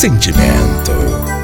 Sentimento.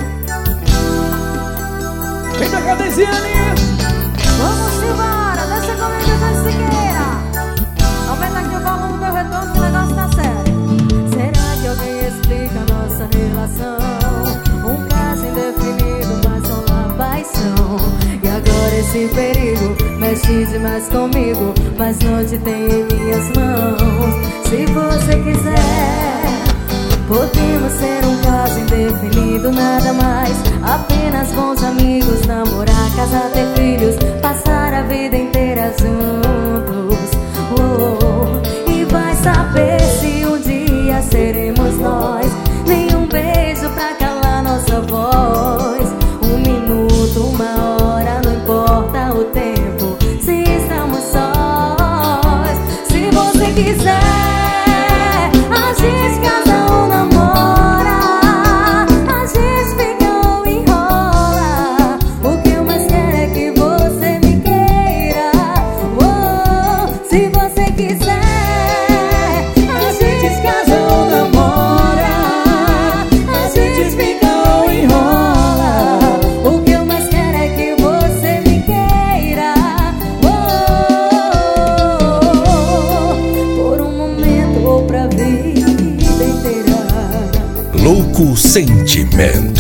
Vem cá, Cadesiane! Vamos embora, deixa comigo, Jorge Siqueira. Aumenta aqui o volume do meu retorno que o negócio tá sério. Será que alguém explica a nossa relação? Um caso indefinido, mas só na paixão. E agora esse perigo mexe demais comigo, mas não te tenho em minhas mãos. Se você quiser, podemos ser um caso indefinido, nada mais. Apenas bons amigos, namorar, casar, ter filhos, passar a vida inteira juntos. E vai saber se um dia seremos nós. Nenhum beijo pra calar nossa voz. Um minuto, uma hora, não importa o tempo, se estamos sós. Se você quiser, a gente casa ou namora, a gente fica ou enrola. O que eu mais quero é que você me queira. Se você quiser, a gente casa ou namora, a gente fica ou enrola. O que eu mais quero é que você me queira. Por um momento ou pra vida inteira. Louco Sentimento.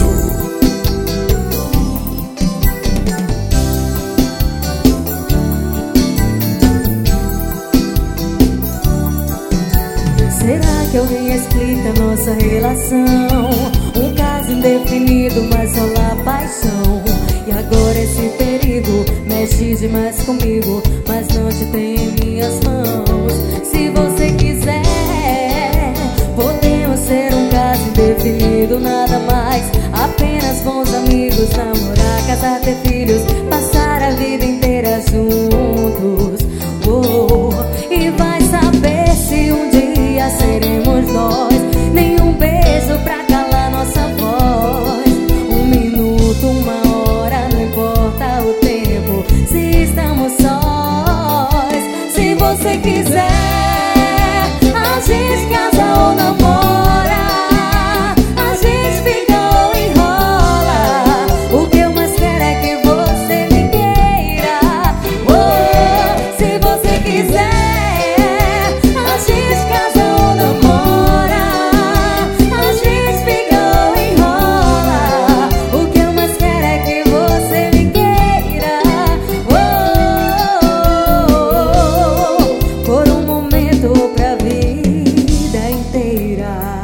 Será que alguém explica nossa relação? Um caso indefinido, mas só lá paixão. E agora esse perigo mexe demais comigo, mas não te tenho em minhas mãos. Se você quiser, podemos ser um caso indefinido, nada mais. Apenas bons amigos, namorar, casar, ter filhos, passar a vida inteira juntos. E vai saber se um dia seremos nós. Nenhum beijo pra calar nossa voz. Um minuto, uma hora, não importa o tempo, se estamos sós. Se você quiser, a gente casa ou namora, a gente fica ou enrola. O que eu mais quero é que você me queira. Se você quiser, a gente casa ou namora, a gente fica ou enrola. O que eu mais quero é que você me queira. Por um momento ou pra vida inteira.